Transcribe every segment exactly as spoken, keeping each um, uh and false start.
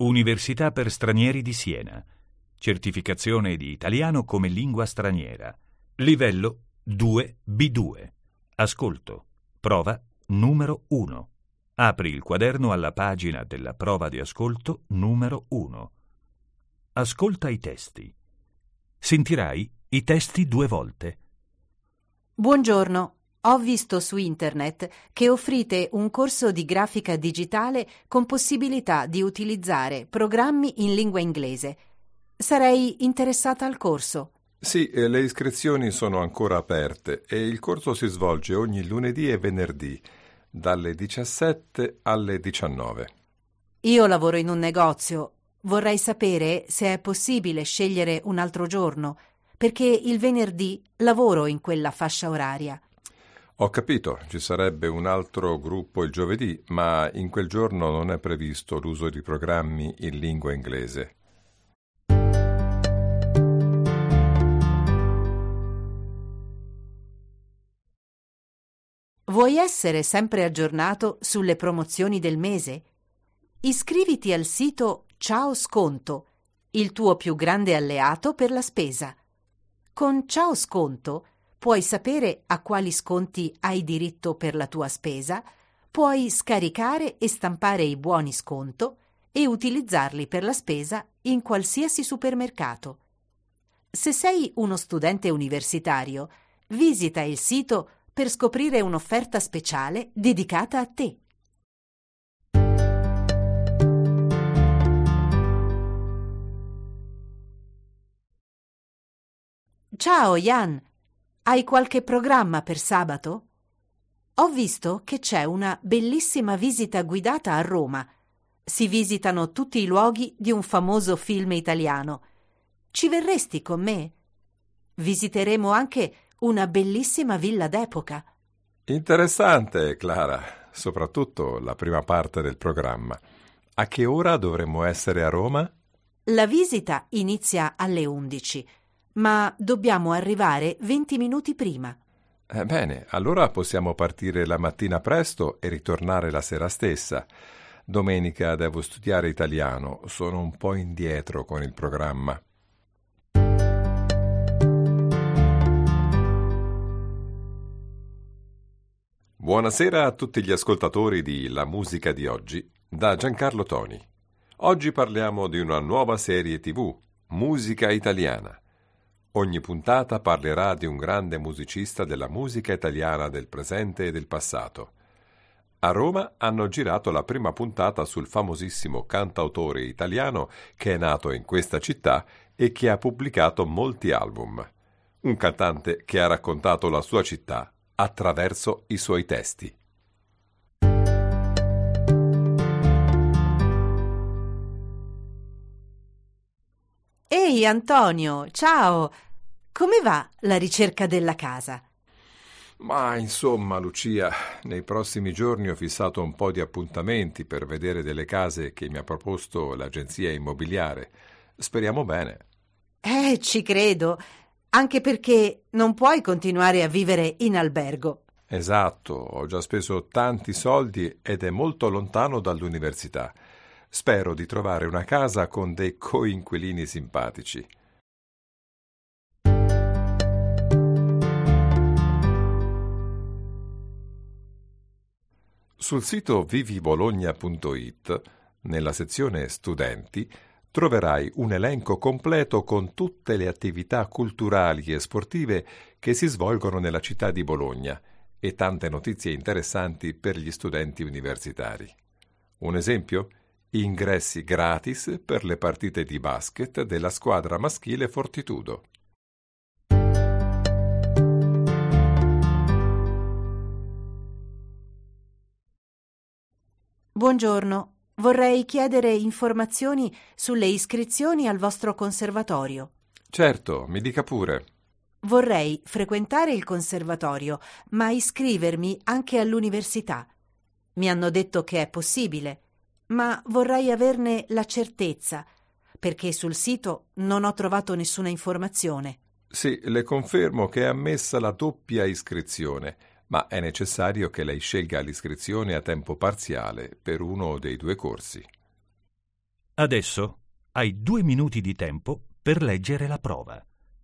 Università per stranieri di Siena. Certificazione di italiano come lingua straniera. Livello due B due. Ascolto. Prova numero uno. Apri il quaderno alla pagina della prova di ascolto numero uno. Ascolta i testi. Sentirai i testi due volte. Buongiorno. Ho visto su internet che offrite un corso di grafica digitale con possibilità di utilizzare programmi in lingua inglese. Sarei interessata al corso. Sì, le iscrizioni sono ancora aperte e il corso si svolge ogni lunedì e venerdì, dalle diciassette alle diciannove. Io lavoro in un negozio. Vorrei sapere se è possibile scegliere un altro giorno, perché il venerdì lavoro in quella fascia oraria. Ho capito, ci sarebbe un altro gruppo il giovedì, ma in quel giorno non è previsto l'uso di programmi in lingua inglese. Vuoi essere sempre aggiornato sulle promozioni del mese? Iscriviti al sito Ciao Sconto, il tuo più grande alleato per la spesa. Con Ciao Sconto puoi sapere a quali sconti hai diritto per la tua spesa, puoi scaricare e stampare i buoni sconto e utilizzarli per la spesa in qualsiasi supermercato. Se sei uno studente universitario, visita il sito per scoprire un'offerta speciale dedicata a te. Ciao Jan, hai qualche programma per sabato? Ho visto che c'è una bellissima visita guidata a Roma. Si visitano tutti i luoghi di un famoso film italiano. Ci verresti con me? Visiteremo anche una bellissima villa d'epoca. Interessante, Clara, soprattutto la prima parte del programma. A che ora dovremmo essere a Roma? La visita inizia alle undici, ma dobbiamo arrivare venti minuti prima. Eh, bene, allora possiamo partire la mattina presto e ritornare la sera stessa. Domenica devo studiare italiano, sono un po' indietro con il programma. Buonasera a tutti gli ascoltatori di La Musica di Oggi, da Giancarlo Toni. Oggi parliamo di una nuova serie tivù, Musica Italiana. Ogni puntata parlerà di un grande musicista della musica italiana del presente e del passato. A Roma hanno girato la prima puntata sul famosissimo cantautore italiano che è nato in questa città e che ha pubblicato molti album. Un cantante che ha raccontato la sua città attraverso i suoi testi. Ehi Antonio, ciao! Come va la ricerca della casa? Ma insomma, Lucia, nei prossimi giorni ho fissato un po' di appuntamenti per vedere delle case che mi ha proposto l'agenzia immobiliare. Speriamo bene. Eh, ci credo, anche perché non puoi continuare a vivere in albergo. Esatto, ho già speso tanti soldi ed è molto lontano dall'università. Spero di trovare una casa con dei coinquilini simpatici. Sul sito vivi bologna punto it, nella sezione Studenti, troverai un elenco completo con tutte le attività culturali e sportive che si svolgono nella città di Bologna e tante notizie interessanti per gli studenti universitari. Un esempio? Ingressi gratis per le partite di basket della squadra maschile Fortitudo. Buongiorno, vorrei chiedere informazioni sulle iscrizioni al vostro conservatorio. Certo, mi dica pure. Vorrei frequentare il conservatorio, ma iscrivermi anche all'università. Mi hanno detto che è possibile, ma vorrei averne la certezza, perché sul sito non ho trovato nessuna informazione. Sì, le confermo che è ammessa la doppia iscrizione, ma è necessario che lei scelga l'iscrizione a tempo parziale per uno dei due corsi. Adesso hai due minuti di tempo per leggere la prova.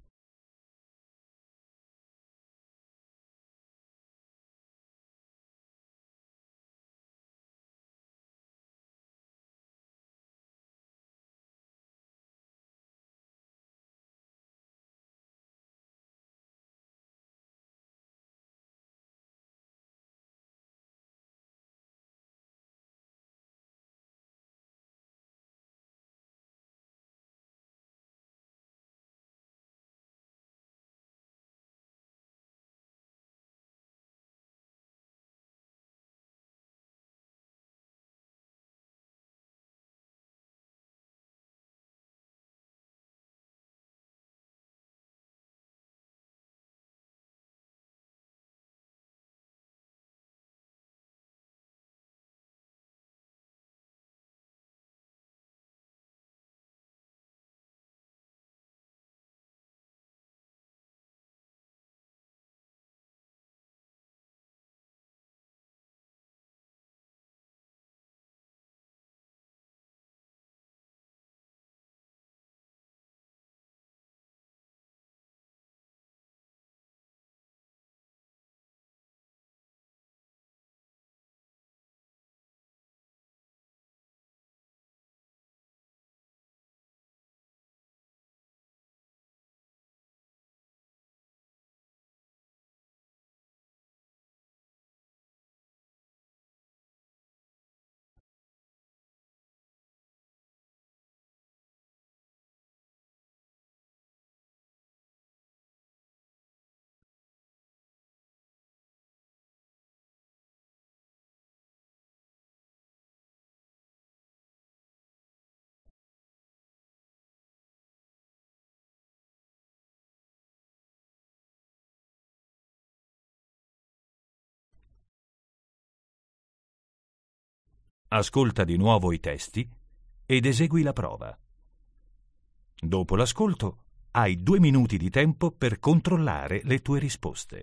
Ascolta di nuovo i testi ed esegui la prova. Dopo l'ascolto hai due minuti di tempo per controllare le tue risposte.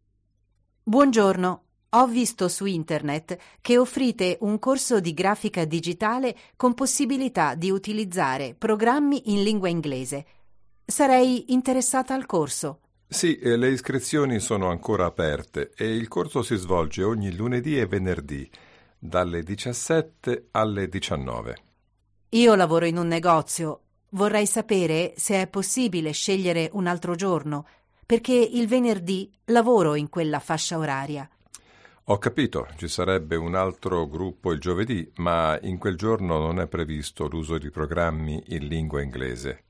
Buongiorno, ho visto su internet che offrite un corso di grafica digitale con possibilità di utilizzare programmi in lingua inglese. Sarei interessata al corso. Sì, eh, le iscrizioni sono ancora aperte e il corso si svolge ogni lunedì e venerdì, dalle diciassette alle diciannove. Io lavoro in un negozio. Vorrei sapere se è possibile scegliere un altro giorno, perché il venerdì lavoro in quella fascia oraria. Ho capito, ci sarebbe un altro gruppo il giovedì, ma in quel giorno non è previsto l'uso di programmi in lingua inglese.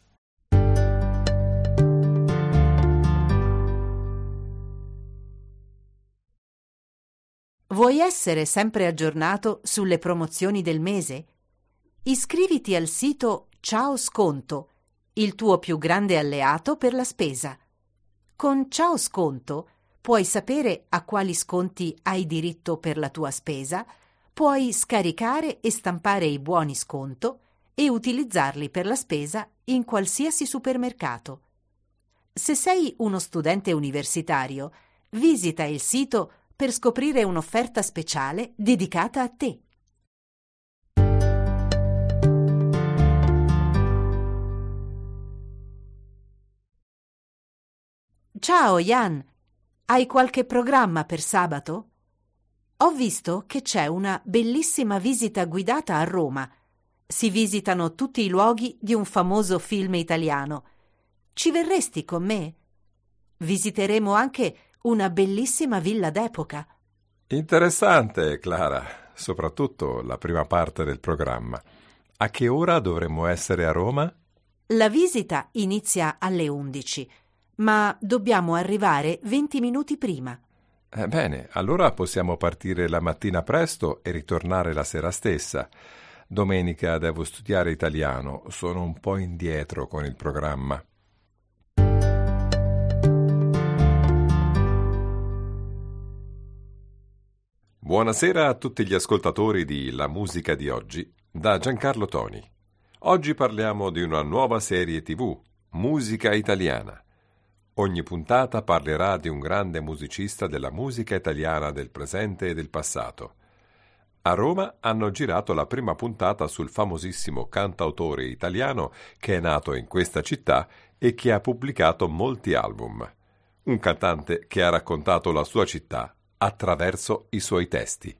Vuoi essere sempre aggiornato sulle promozioni del mese? Iscriviti al sito Ciao Sconto, il tuo più grande alleato per la spesa. Con Ciao Sconto puoi sapere a quali sconti hai diritto per la tua spesa, puoi scaricare e stampare i buoni sconto e utilizzarli per la spesa in qualsiasi supermercato. Se sei uno studente universitario, visita il sito per scoprire un'offerta speciale dedicata a te. Ciao Jan, hai qualche programma per sabato? Ho visto che c'è una bellissima visita guidata a Roma. Si visitano tutti i luoghi di un famoso film italiano. Ci verresti con me? Visiteremo anche una bellissima villa d'epoca. Interessante, Clara, soprattutto la prima parte del programma. A che ora dovremmo essere a Roma? La visita inizia alle undici, ma dobbiamo arrivare venti minuti prima. Eh, bene, allora possiamo partire la mattina presto e ritornare la sera stessa. Domenica devo studiare italiano, sono un po' indietro con il programma. Buonasera a tutti gli ascoltatori di La musica di oggi, da Giancarlo Toni. Oggi parliamo di una nuova serie tivù, Musica italiana. Ogni puntata parlerà di un grande musicista della musica italiana del presente e del passato. A Roma hanno girato la prima puntata sul famosissimo cantautore italiano che è nato in questa città e che ha pubblicato molti album. Un cantante che ha raccontato la sua città attraverso i suoi testi.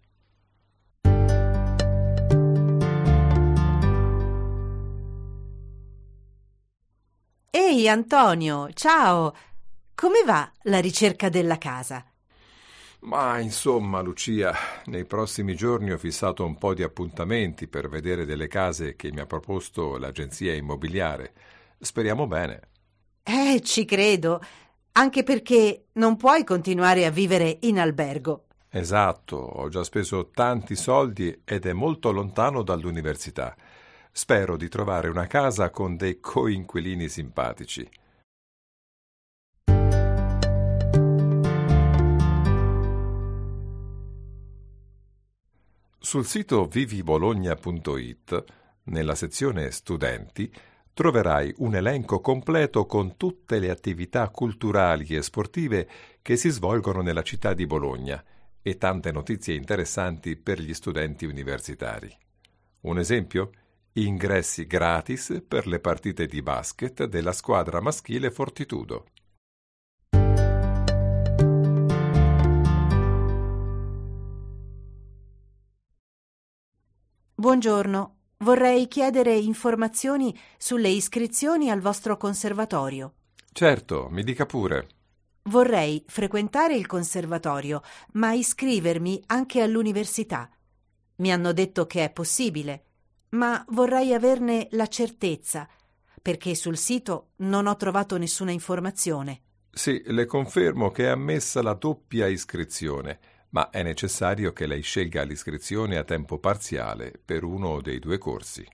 Ehi Antonio, ciao! Come va la ricerca della casa? Ma insomma, Lucia, nei prossimi giorni ho fissato un po' di appuntamenti per vedere delle case che mi ha proposto l'agenzia immobiliare. Speriamo bene. Eh, ci credo, anche perché non puoi continuare a vivere in albergo. Esatto, ho già speso tanti soldi ed è molto lontano dall'università. Spero di trovare una casa con dei coinquilini simpatici. Sul sito vivibologna punto it, nella sezione Studenti, troverai un elenco completo con tutte le attività culturali e sportive che si svolgono nella città di Bologna e tante notizie interessanti per gli studenti universitari. Un esempio? Ingressi gratis per le partite di basket della squadra maschile Fortitudo. Buongiorno, vorrei chiedere informazioni sulle iscrizioni al vostro conservatorio. Certo, mi dica pure. Vorrei frequentare il conservatorio, ma iscrivermi anche all'università. Mi hanno detto che è possibile, ma vorrei averne la certezza, perché sul sito non ho trovato nessuna informazione. Sì, le confermo che è ammessa la doppia iscrizione, ma è necessario che lei scelga l'iscrizione a tempo parziale per uno dei due corsi.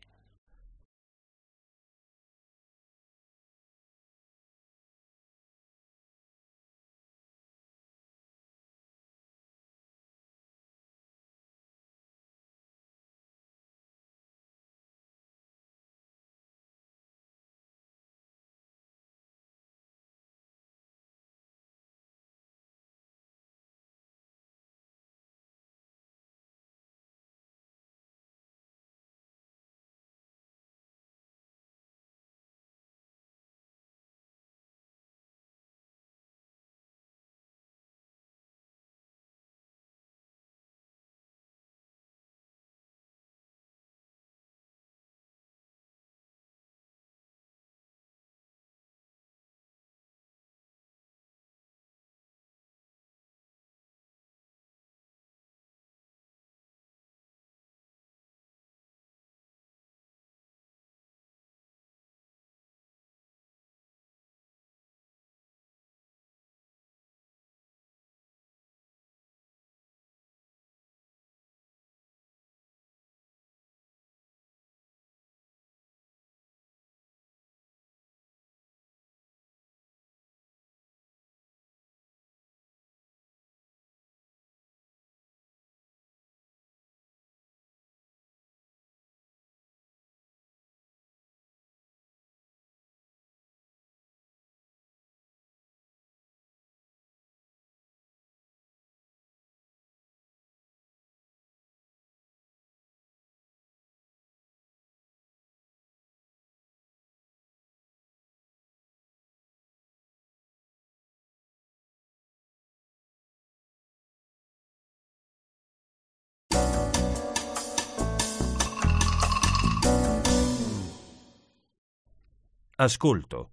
Ascolto.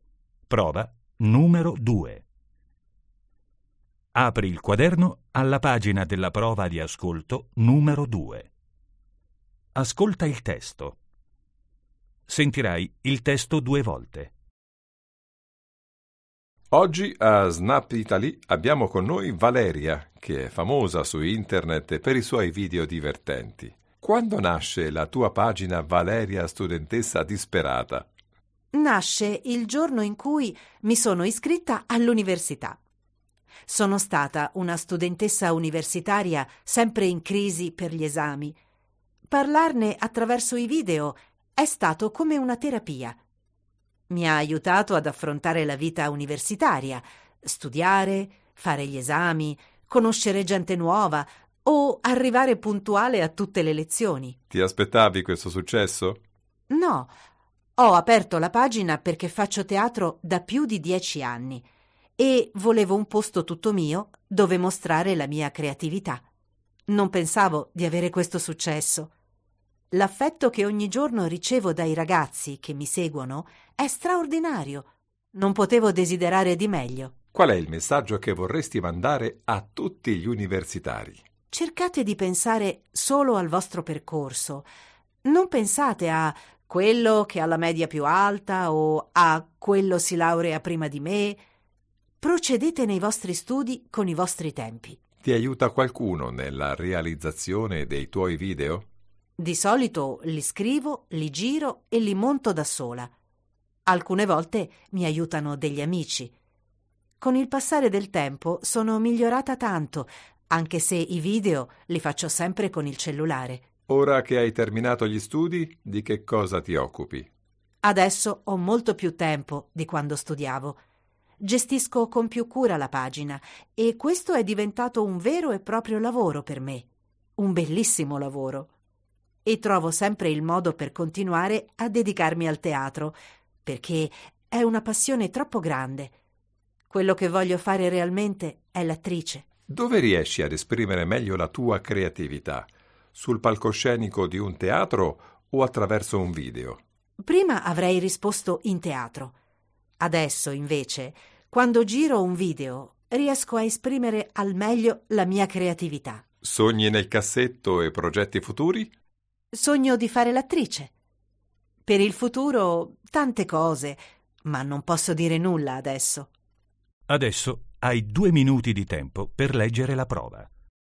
Prova numero due. Apri il quaderno alla pagina della prova di ascolto numero due. Ascolta il testo. Sentirai il testo due volte. Oggi a Snap Italy abbiamo con noi Valeria, che è famosa su internet per i suoi video divertenti. Quando nasce la tua pagina Valeria Studentessa Disperata? Nasce il giorno in cui mi sono iscritta all'università. Sono stata una studentessa universitaria sempre in crisi per gli esami. Parlarne attraverso i video è stato come una terapia. Mi ha aiutato ad affrontare la vita universitaria, studiare, fare gli esami, conoscere gente nuova, o arrivare puntuale a tutte le lezioni. Ti aspettavi questo successo? No, ho aperto la pagina perché faccio teatro da più di dieci anni e volevo un posto tutto mio dove mostrare la mia creatività. Non pensavo di avere questo successo. L'affetto che ogni giorno ricevo dai ragazzi che mi seguono è straordinario. Non potevo desiderare di meglio. Qual è il messaggio che vorresti mandare a tutti gli universitari? Cercate di pensare solo al vostro percorso. Non pensate a quello che ha la media più alta o a quello si laurea prima di me. Procedete nei vostri studi con i vostri tempi. Ti aiuta qualcuno nella realizzazione dei tuoi video? Di solito li scrivo, li giro e li monto da sola. Alcune volte mi aiutano degli amici. Con il passare del tempo sono migliorata tanto, anche se i video li faccio sempre con il cellulare. Ora che hai terminato gli studi, di che cosa ti occupi? Adesso ho molto più tempo di quando studiavo. Gestisco con più cura la pagina e questo è diventato un vero e proprio lavoro per me. Un bellissimo lavoro. E trovo sempre il modo per continuare a dedicarmi al teatro, perché è una passione troppo grande. Quello che voglio fare realmente è l'attrice. Dove riesci ad esprimere meglio la tua creatività? Sul palcoscenico di un teatro o attraverso un video? Prima avrei risposto in teatro. Adesso, invece, quando giro un video, riesco a esprimere al meglio la mia creatività. Sogni nel cassetto e progetti futuri? Sogno di fare l'attrice. Per il futuro, tante cose, ma non posso dire nulla adesso. Adesso hai due minuti di tempo per leggere la prova.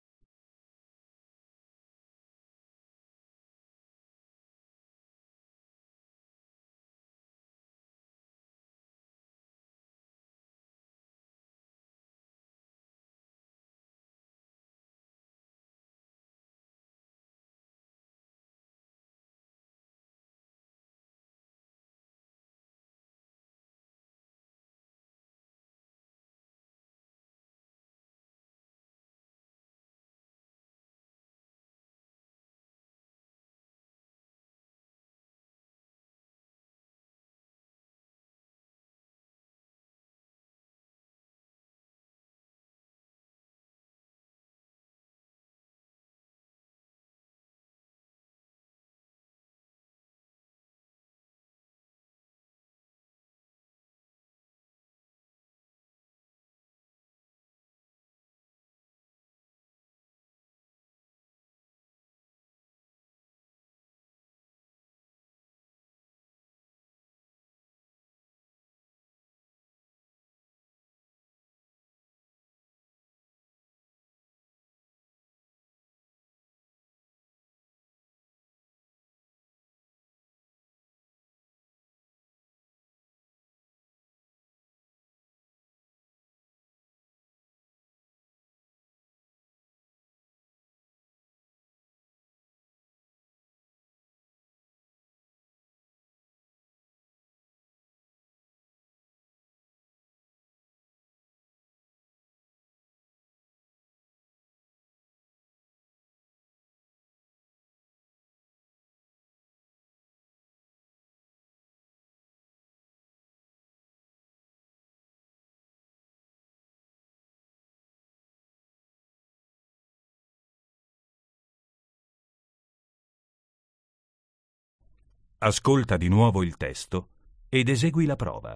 Ascolta di nuovo il testo ed esegui la prova.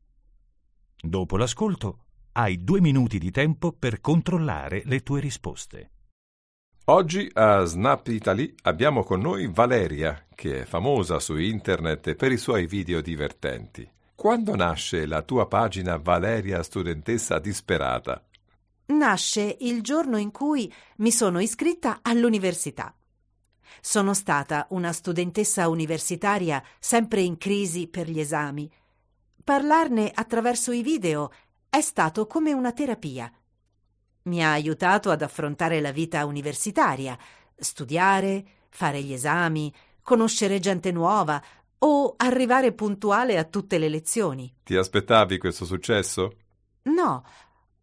Dopo l'ascolto hai due minuti di tempo per controllare le tue risposte. Oggi a Snap Italy abbiamo con noi Valeria, che è famosa su internet per i suoi video divertenti. Quando nasce la tua pagina Valeria Studentessa Disperata? Nasce il giorno in cui mi sono iscritta all'università. Sono stata una studentessa universitaria sempre in crisi per gli esami. Parlarne attraverso i video è stato come una terapia. Mi ha aiutato ad affrontare la vita universitaria, studiare, fare gli esami, conoscere gente nuova o arrivare puntuale a tutte le lezioni. Ti aspettavi questo successo? No,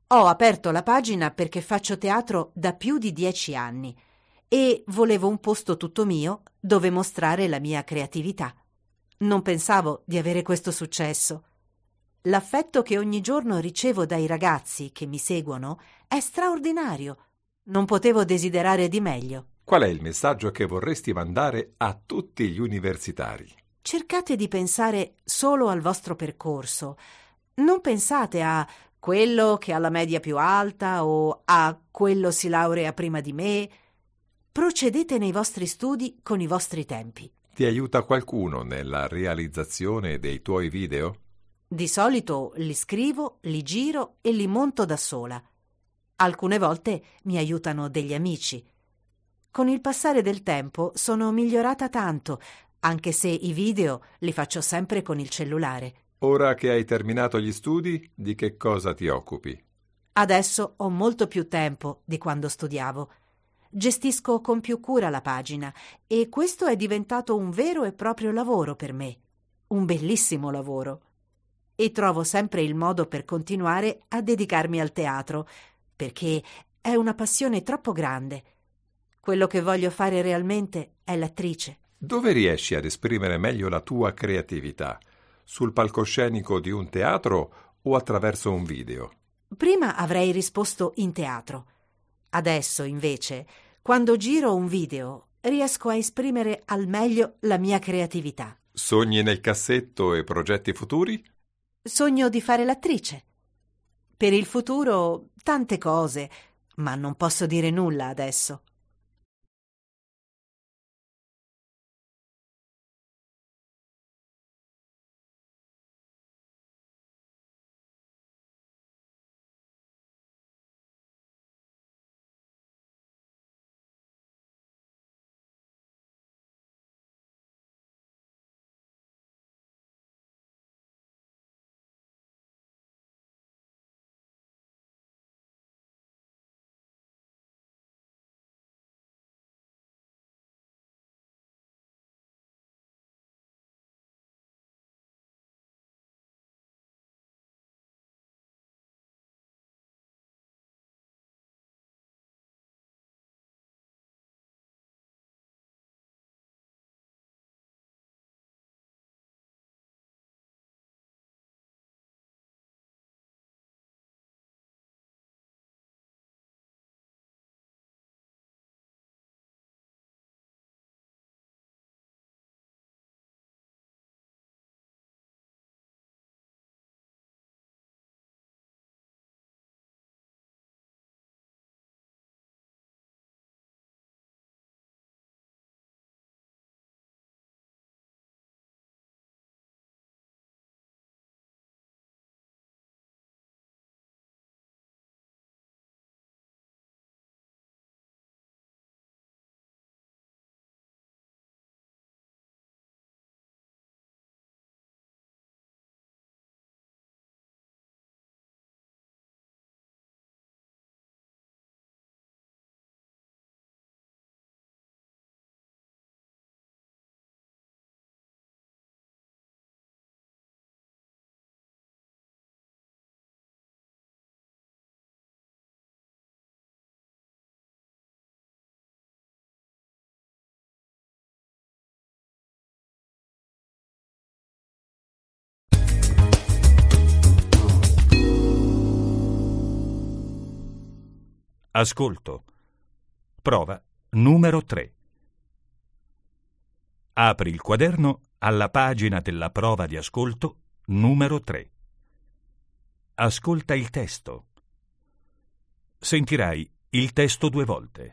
Ho aperto la pagina perché faccio teatro da più di dieci anni e volevo un posto tutto mio dove mostrare la mia creatività. Non pensavo di avere questo successo. L'affetto che ogni giorno ricevo dai ragazzi che mi seguono è straordinario. Non potevo desiderare di meglio. Qual è il messaggio che vorresti mandare a tutti gli universitari? Cercate di pensare solo al vostro percorso. Non pensate a quello che ha la media più alta o a quello si laurea prima di me. Procedete nei vostri studi con i vostri tempi. Ti aiuta qualcuno nella realizzazione dei tuoi video? Di solito li scrivo, li giro e li monto da sola. Alcune volte mi aiutano degli amici. Con il passare del tempo sono migliorata tanto, anche se i video li faccio sempre con il cellulare. Ora che hai terminato gli studi, di che cosa ti occupi? Adesso ho molto più tempo di quando studiavo. Gestisco con più cura la pagina e questo è diventato un vero e proprio lavoro per me. Un bellissimo lavoro. E trovo sempre il modo per continuare a dedicarmi al teatro, perché è una passione troppo grande. Quello che voglio fare realmente è l'attrice. Dove riesci ad esprimere meglio la tua creatività? Sul palcoscenico di un teatro o attraverso un video? Prima avrei risposto in teatro. Adesso, invece, quando giro un video, riesco a esprimere al meglio la mia creatività. Sogni nel cassetto e progetti futuri? Sogno di fare l'attrice. Per il futuro, tante cose, ma non posso dire nulla adesso. Ascolto. Prova numero tre. Apri il quaderno alla pagina della prova di ascolto numero tre. Ascolta il testo. Sentirai il testo due volte.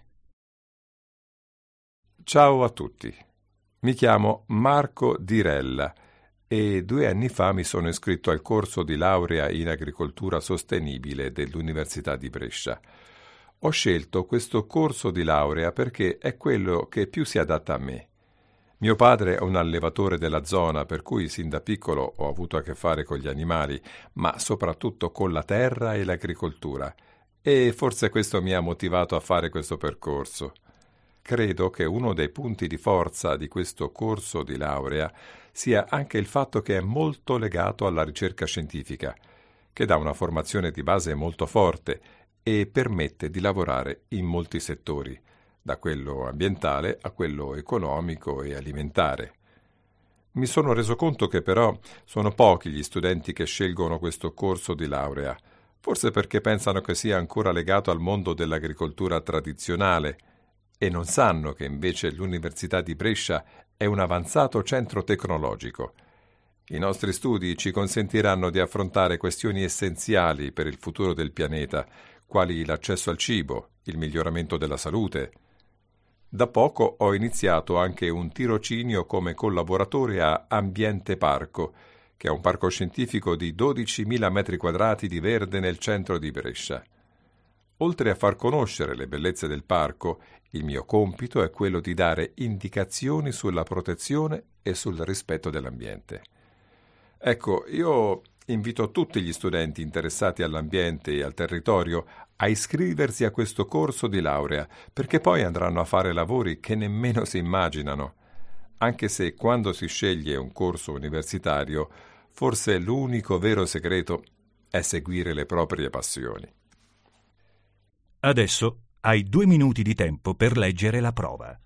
Ciao a tutti. Mi chiamo Marco Dirella e due anni fa mi sono iscritto al corso di laurea in agricoltura sostenibile dell'Università di Brescia. Ho scelto questo corso di laurea perché è quello che più si adatta a me. Mio padre è un allevatore della zona, per cui sin da piccolo ho avuto a che fare con gli animali, ma soprattutto con la terra e l'agricoltura, e forse questo mi ha motivato a fare questo percorso. Credo che uno dei punti di forza di questo corso di laurea sia anche il fatto che è molto legato alla ricerca scientifica, che dà una formazione di base molto forte e permette di lavorare in molti settori, da quello ambientale a quello economico e alimentare. Mi sono reso conto che però sono pochi gli studenti che scelgono questo corso di laurea, forse perché pensano che sia ancora legato al mondo dell'agricoltura tradizionale e non sanno che invece l'Università di Brescia è un avanzato centro tecnologico. I nostri studi ci consentiranno di affrontare questioni essenziali per il futuro del pianeta, quali l'accesso al cibo, il miglioramento della salute. Da poco ho iniziato anche un tirocinio come collaboratore a Ambiente Parco, che è un parco scientifico di dodicimila metri quadrati di verde nel centro di Brescia. Oltre a far conoscere le bellezze del parco, il mio compito è quello di dare indicazioni sulla protezione e sul rispetto dell'ambiente. Ecco, io invito tutti gli studenti interessati all'ambiente e al territorio a iscriversi a questo corso di laurea, perché poi andranno a fare lavori che nemmeno si immaginano. Anche se quando si sceglie un corso universitario, forse l'unico vero segreto è seguire le proprie passioni. Adesso hai due minuti di tempo per leggere la prova.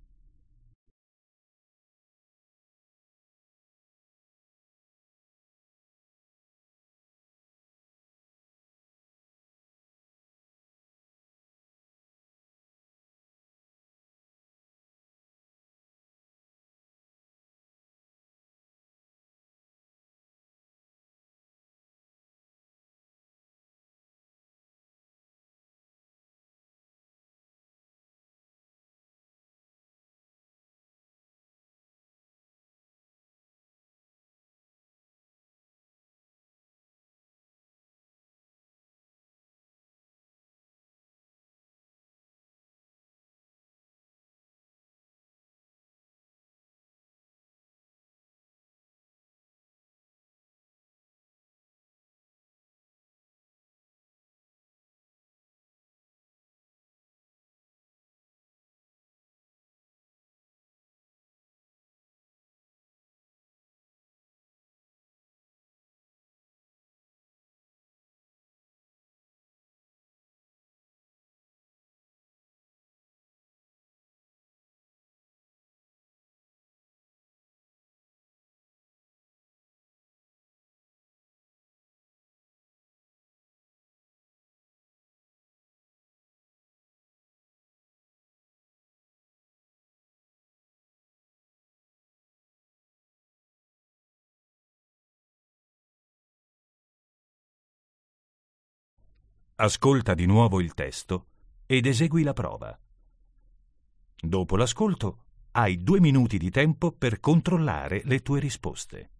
Ascolta di nuovo il testo ed esegui la prova. Dopo l'ascolto, hai due minuti di tempo per controllare le tue risposte.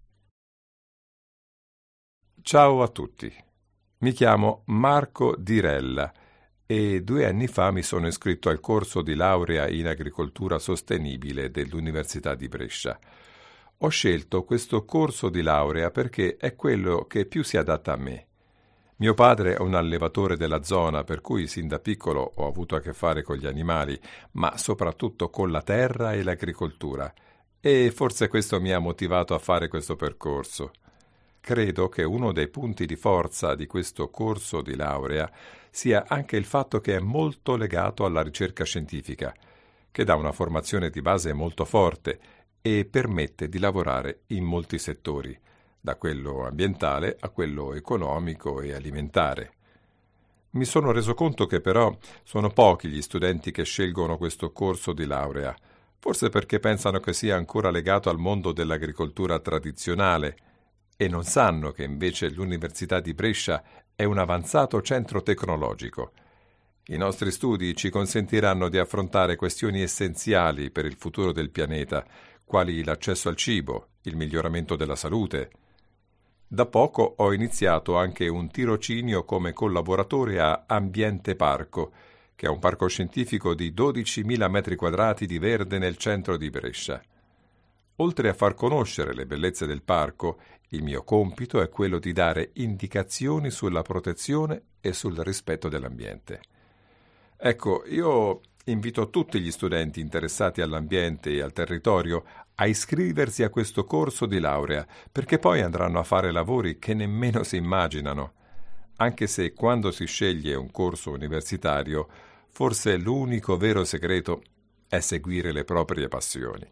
Ciao a tutti. Mi chiamo Marco Dirella e due anni fa mi sono iscritto al corso di laurea in agricoltura sostenibile dell'Università di Brescia. Ho scelto questo corso di laurea perché è quello che più si adatta a me. Mio padre è un allevatore della zona, per cui sin da piccolo ho avuto a che fare con gli animali, ma soprattutto con la terra e l'agricoltura, e forse questo mi ha motivato a fare questo percorso. Credo che uno dei punti di forza di questo corso di laurea sia anche il fatto che è molto legato alla ricerca scientifica, che dà una formazione di base molto forte e permette di lavorare in molti settori, da quello ambientale a quello economico e alimentare. Mi sono reso conto che però sono pochi gli studenti che scelgono questo corso di laurea, forse perché pensano che sia ancora legato al mondo dell'agricoltura tradizionale e non sanno che invece l'Università di Brescia è un avanzato centro tecnologico. I nostri studi ci consentiranno di affrontare questioni essenziali per il futuro del pianeta, quali l'accesso al cibo, il miglioramento della salute. Da poco ho iniziato anche un tirocinio come collaboratore a Ambiente Parco, che è un parco scientifico di dodicimila metri quadrati di verde nel centro di Brescia. Oltre a far conoscere le bellezze del parco, il mio compito è quello di dare indicazioni sulla protezione e sul rispetto dell'ambiente. Ecco, io Invito tutti gli studenti interessati all'ambiente e al territorio a iscriversi a questo corso di laurea, perché poi andranno a fare lavori che nemmeno si immaginano. Anche se quando si sceglie un corso universitario, forse l'unico vero segreto è seguire le proprie passioni.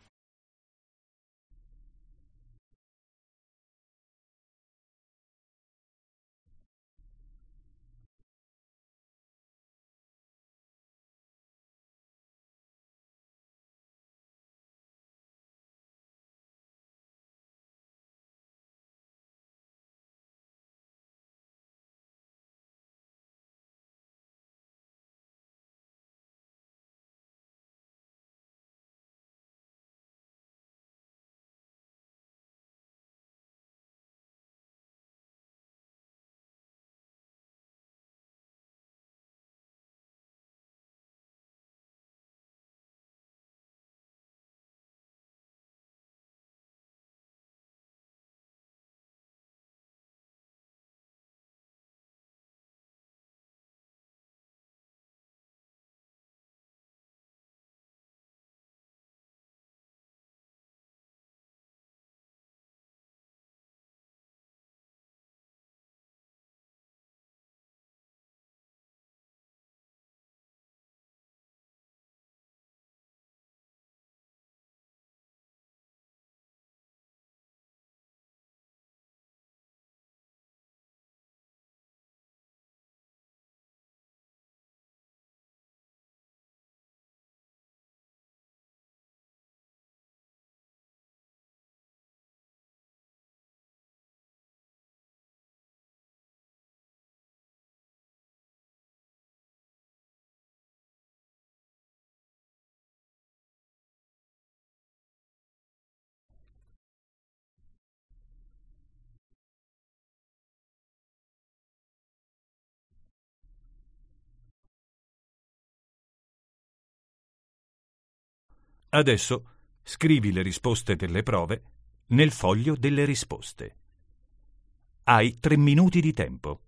Adesso scrivi le risposte delle prove nel foglio delle risposte. Hai tre minuti di tempo.